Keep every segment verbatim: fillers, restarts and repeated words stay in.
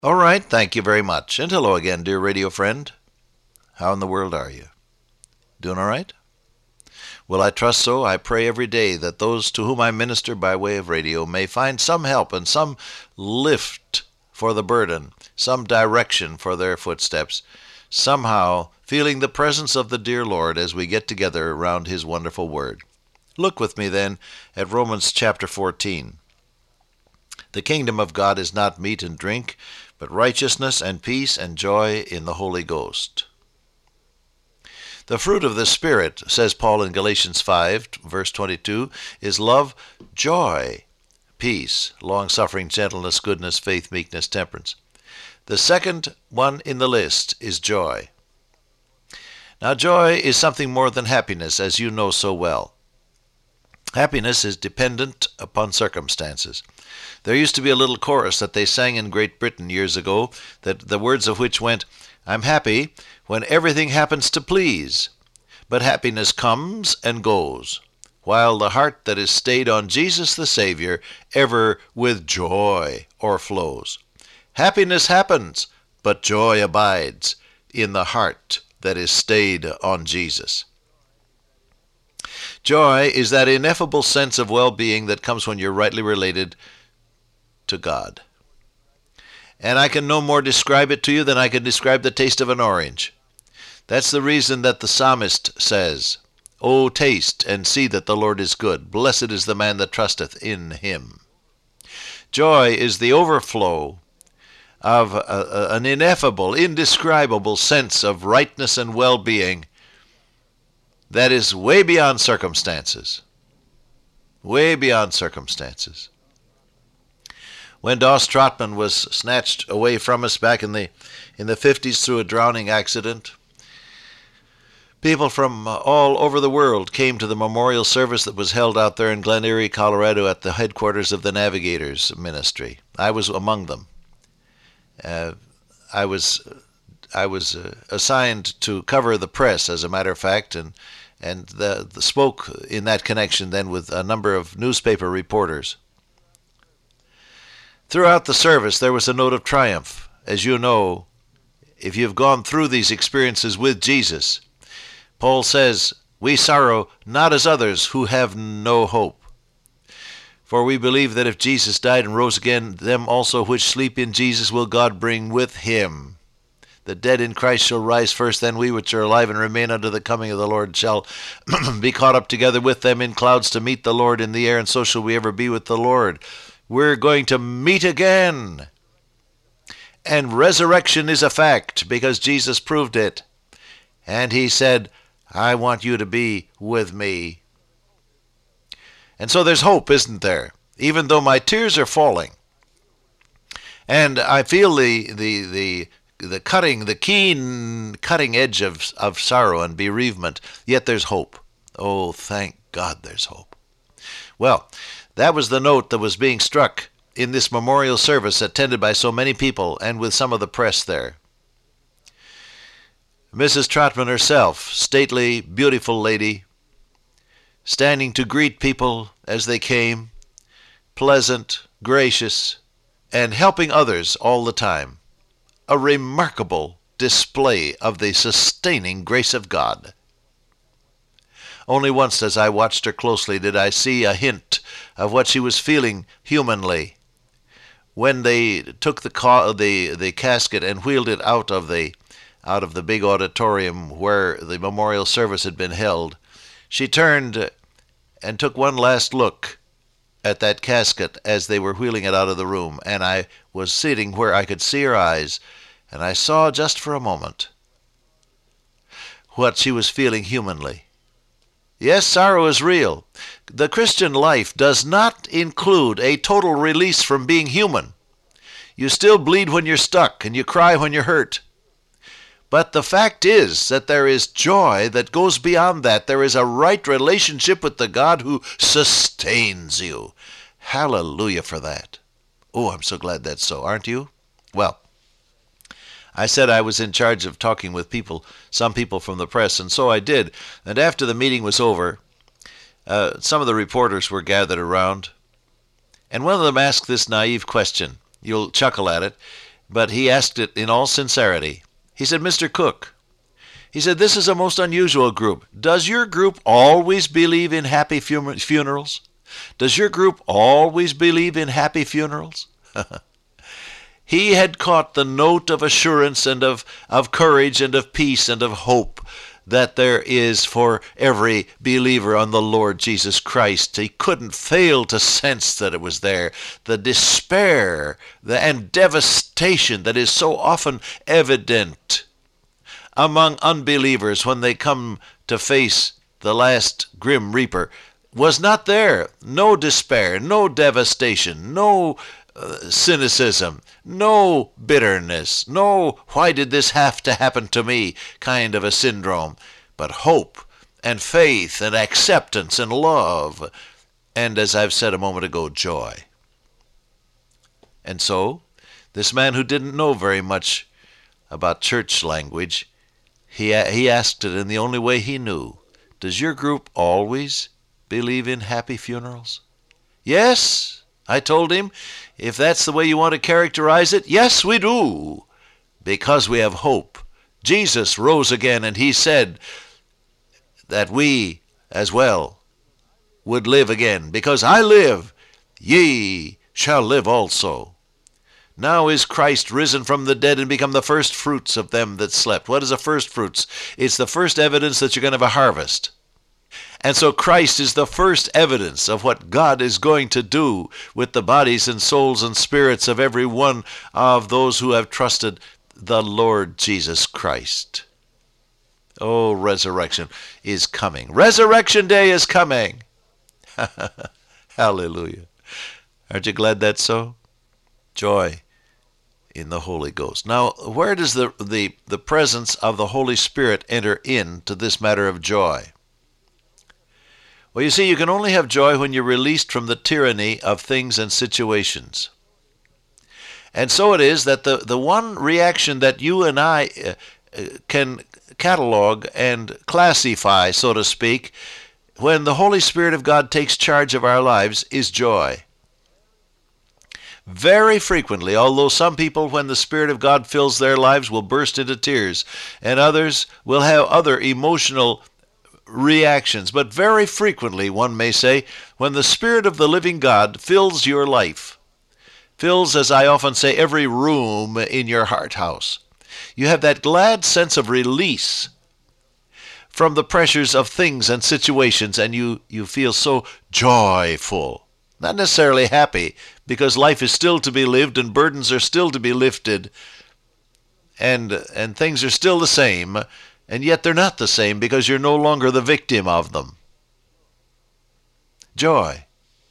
All right, thank you very much. And hello again, dear radio friend. How in the world are you? Doing all right? Well, I trust so. I pray every day that those to whom I minister by way of radio may find some help and some lift for the burden, some direction for their footsteps, somehow feeling the presence of the dear Lord as we get together around His wonderful Word. Look with me then at Romans chapter fourteen. The kingdom of God is not meat and drink, but righteousness and peace and joy in the Holy Ghost. The fruit of the Spirit, says Paul in Galatians five, verse twenty-two, is love, joy, peace, long-suffering, gentleness, goodness, faith, meekness, temperance. The second one in the list is joy. Now, joy is something more than happiness, as you know so well. Happiness is dependent upon circumstances. There used to be a little chorus that they sang in Great Britain years ago, that the words of which went, "I'm happy when everything happens to please, but happiness comes and goes, while the heart that is stayed on Jesus the Savior ever with joy o'erflows. Happiness happens, but joy abides in the heart that is stayed on Jesus." Joy is that ineffable sense of well-being that comes when you're rightly related to God. And I can no more describe it to you than I can describe the taste of an orange. That's the reason that the psalmist says, "O taste and see that the Lord is good. Blessed is the man that trusteth in Him." Joy is the overflow of a, a, an ineffable, indescribable sense of rightness and well-being that is way beyond circumstances. Way beyond circumstances. When Doss Trotman was snatched away from us back in the in the fifties through a drowning accident, people from all over the world came to the memorial service that was held out there in Glen Erie, Colorado at the headquarters of the Navigators Ministry. I was among them. Uh, I was I was uh, assigned to cover the press, as a matter of fact, and and the, the spoke in that connection then with a number of newspaper reporters. Throughout the service, there was a note of triumph. As you know, if you've gone through these experiences with Jesus, Paul says, "We sorrow not as others who have no hope. For we believe that if Jesus died and rose again, them also which sleep in Jesus will God bring with Him. The dead in Christ shall rise first, then we which are alive and remain unto the coming of the Lord shall be caught up together with them in clouds to meet the Lord in the air, and so shall we ever be with the Lord." We're going to meet again. And resurrection is a fact because Jesus proved it. And He said, "I want you to be with me." And so there's hope, isn't there? Even though my tears are falling. And I feel the the the the cutting, the keen cutting edge of, of sorrow and bereavement, yet there's hope. Oh, thank God there's hope. Well, that was the note that was being struck in this memorial service attended by so many people and with some of the press there. Missus Trotman herself, stately, beautiful lady, standing to greet people as they came, pleasant, gracious, and helping others all the time. A remarkable display of the sustaining grace of God. Only once as I watched her closely did I see a hint of what she was feeling humanly. When they took the ca- the, the casket and wheeled it out of the out of the big auditorium where the memorial service had been held, she turned and took one last look at that casket as they were wheeling it out of the room, and I was sitting where I could see her eyes, and I saw just for a moment what she was feeling humanly. Yes, sorrow is real. The Christian life does not include a total release from being human. You still bleed when you're stuck, and you cry when you're hurt. But the fact is that there is joy that goes beyond that. There is a right relationship with the God who sustains you. Hallelujah for that. Oh, I'm so glad that's so, aren't you? Well, I said I was in charge of talking with people, some people from the press, and so I did. And after the meeting was over, uh, some of the reporters were gathered around, and one of them asked this naive question. You'll chuckle at it, but he asked it in all sincerity. He said, Mister Cook, he said, this is a most unusual group. Does your group always believe in happy fun- funerals? Does your group always believe in happy funerals? He had caught the note of assurance and of, of courage and of peace and of hope that there is for every believer on the Lord Jesus Christ. He couldn't fail to sense that it was there. The despair the, and devastation that is so often evident among unbelievers when they come to face the last grim reaper was not there. No despair, no devastation, no uh, cynicism, no bitterness, no why did this have to happen to me kind of a syndrome, but hope and faith and acceptance and love and, as I've said a moment ago, joy. And so, this man who didn't know very much about church language, he, he asked it in the only way he knew. Does your group always believe in happy funerals? Yes, I told him, if that's the way you want to characterize it, yes, we do, because we have hope. Jesus rose again, and he said that we as well would live again. Because I live, ye shall live also. Now is Christ risen from the dead and become the first fruits of them that slept. What is a first fruits? It's the first evidence that you're going to have a harvest. And so Christ is the first evidence of what God is going to do with the bodies and souls and spirits of every one of those who have trusted the Lord Jesus Christ. Oh, resurrection is coming. Resurrection day is coming. Hallelujah. Aren't you glad that's so? Joy in the Holy Ghost. Now, where does the, the, the presence of the Holy Spirit enter into this matter of joy? Well, you see, you can only have joy when you're released from the tyranny of things and situations. And so it is that the, the one reaction that you and I uh, can catalog and classify, so to speak, when the Holy Spirit of God takes charge of our lives is joy. Very frequently, although some people, when the Spirit of God fills their lives, will burst into tears, and others will have other emotional reactions. But very frequently, one may say, when the Spirit of the living God fills your life, fills, as I often say, every room in your heart house, you have that glad sense of release from the pressures of things and situations, and you, you feel so joyful. Not necessarily happy, because life is still to be lived and burdens are still to be lifted, and, and things are still the same, and yet they're not the same because you're no longer the victim of them. Joy.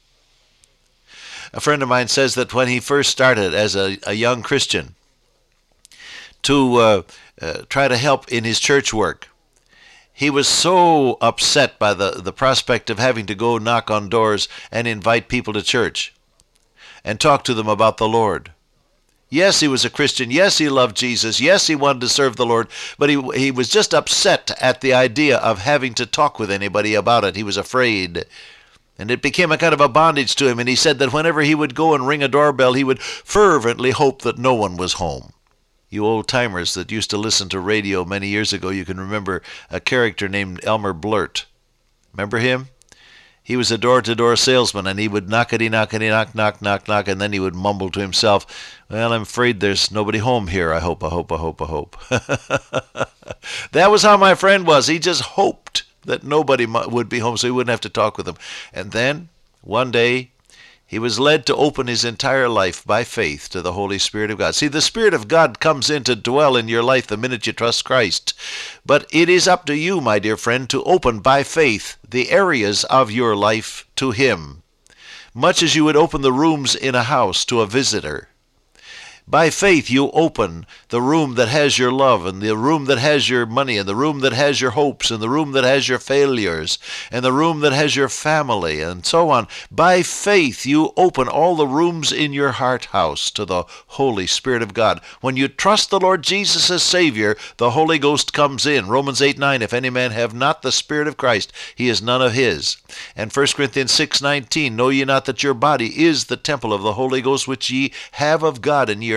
A friend of mine says that when he first started as a, a young Christian to uh, uh, try to help in his church work, he was so upset by the, the prospect of having to go knock on doors and invite people to church and talk to them about the Lord. Yes, he was a Christian. Yes, he loved Jesus. Yes, he wanted to serve the Lord. But he, he was just upset at the idea of having to talk with anybody about it. He was afraid. And it became a kind of a bondage to him. And he said that whenever he would go and ring a doorbell, he would fervently hope that no one was home. You old-timers that used to listen to radio many years ago, you can remember a character named Elmer Blurt. Remember him? He was a door-to-door salesman, and he would knockety, knockety, knock, knock, knock, knock, and then he would mumble to himself, well, I'm afraid there's nobody home here. I hope, I hope, I hope, I hope. That was how my friend was. He just hoped that nobody would be home so he wouldn't have to talk with them. And then, one day, he was led to open his entire life by faith to the Holy Spirit of God. See, the Spirit of God comes in to dwell in your life the minute you trust Christ. But it is up to you, my dear friend, to open by faith the areas of your life to Him, much as you would open the rooms in a house to a visitor. By faith, you open the room that has your love, and the room that has your money, and the room that has your hopes, and the room that has your failures, and the room that has your family, and so on. By faith, you open all the rooms in your heart house to the Holy Spirit of God. When you trust the Lord Jesus as Savior, the Holy Ghost comes in. Romans eight nine, if any man have not the Spirit of Christ, he is none of his. And First Corinthians six nineteen, know ye not that your body is the temple of the Holy Ghost, which ye have of God, and ye are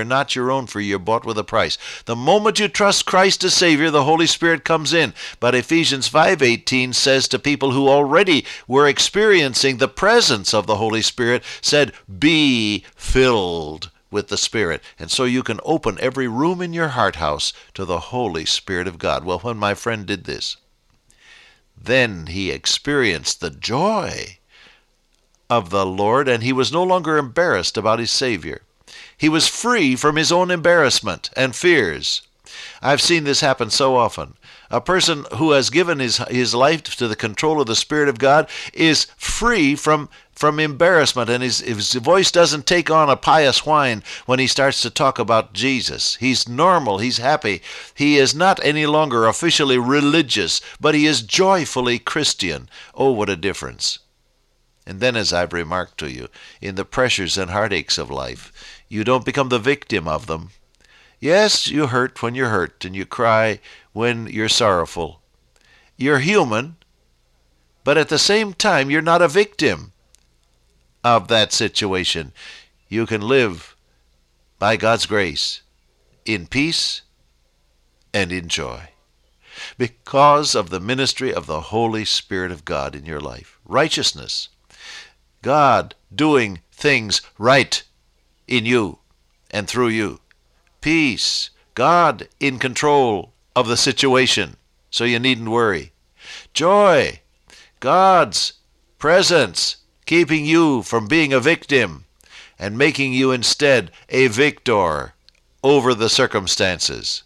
you're not your own, for you're bought with a price. The moment you trust Christ as Savior, the Holy Spirit comes in. But Ephesians five eighteen says to people who already were experiencing the presence of the Holy Spirit, said, be filled with the Spirit. And so you can open every room in your heart house to the Holy Spirit of God. Well, when my friend did this, then he experienced the joy of the Lord, and he was no longer embarrassed about his Savior. He was free from his own embarrassment and fears. I've seen this happen so often. A person who has given his his life to the control of the Spirit of God is free from from embarrassment, and his, his voice doesn't take on a pious whine when he starts to talk about Jesus. He's normal, he's happy. He is not any longer officially religious, but he is joyfully Christian. Oh, what a difference. And then, as I've remarked to you, in the pressures and heartaches of life, you don't become the victim of them. Yes, you hurt when you're hurt, and you cry when you're sorrowful. You're human, but at the same time, you're not a victim of that situation. You can live by God's grace in peace and in joy because of the ministry of the Holy Spirit of God in your life. Righteousness, God doing things right in you and through you. Peace, God in control of the situation, so you needn't worry. Joy, God's presence keeping you from being a victim and making you instead a victor over the circumstances.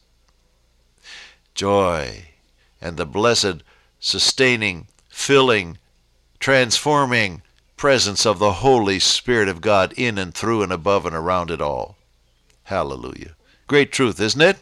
Joy and the blessed, sustaining, filling, transforming presence of the Holy Spirit of God in and through and above and around it all. Hallelujah. Great truth, isn't it?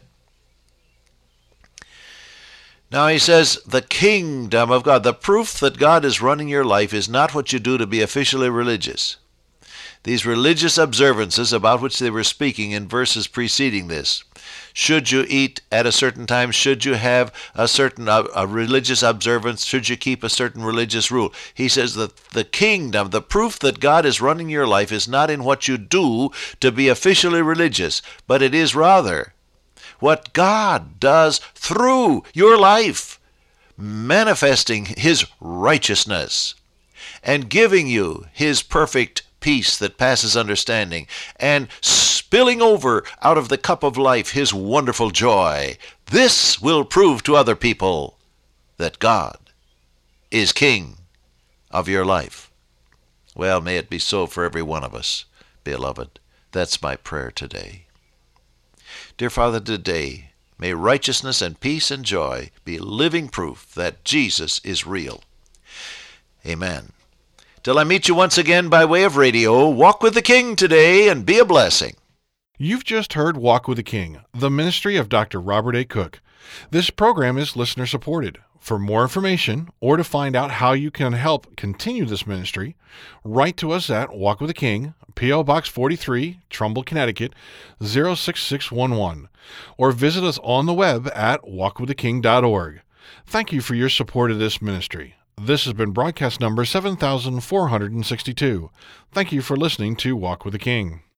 Now he says, the kingdom of God. The proof that God is running your life is not what you do to be officially religious. These religious observances about which they were speaking in verses preceding this. Should you eat at a certain time? Should you have a certain uh, a religious observance? Should you keep a certain religious rule? He says that the kingdom, the proof that God is running your life is not in what you do to be officially religious, but it is rather what God does through your life, manifesting his righteousness and giving you his perfect peace that passes understanding, and spilling over out of the cup of life his wonderful joy. This will prove to other people that God is King of your life. Well, may it be so for every one of us, beloved. That's my prayer today. Dear Father, today, may righteousness and peace and joy be living proof that Jesus is real. Amen. Till I meet you once again by way of radio, walk with the King today and be a blessing. You've just heard Walk with the King, the ministry of Doctor Robert A. Cook. This program is listener supported. For more information or to find out how you can help continue this ministry, write to us at Walk with the King, P O. Box forty-three, Trumbull, Connecticut, zero six six one one, or visit us on the web at walk with the king dot org. Thank you for your support of this ministry. This has been broadcast number seven thousand four hundred sixty-two. Thank you for listening to Walk with the King.